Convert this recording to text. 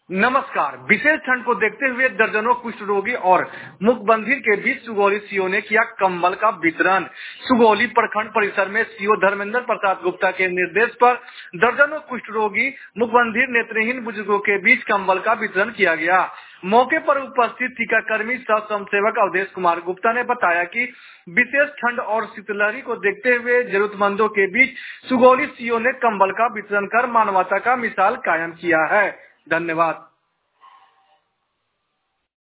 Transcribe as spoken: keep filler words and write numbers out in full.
नमस्कार। विशेष ठंड को देखते हुए दर्जनों कुष्ठ रोगी और मुखबंधिर के बीच सुगौली सीओ ने किया कंबल का वितरण। सुगौली प्रखंड परिसर में सीओ धर्मेंद्र प्रसाद गुप्ता के निर्देश पर दर्जनों कुष्ठ रोगी, मुखबंधिर, नेत्रहीन बुजुर्गों के बीच कंबल का वितरण किया गया। मौके पर उपस्थित टीकाकर्मी सह स्वयंसेवक अवधेश कुमार गुप्ता ने बताया कि विशेष ठंड और शीतलहरी को देखते हुए जरूरतमंदों के बीच सुगौली सीओ ने कंबल का वितरण कर मानवता का मिसाल कायम किया है। धन्यवाद।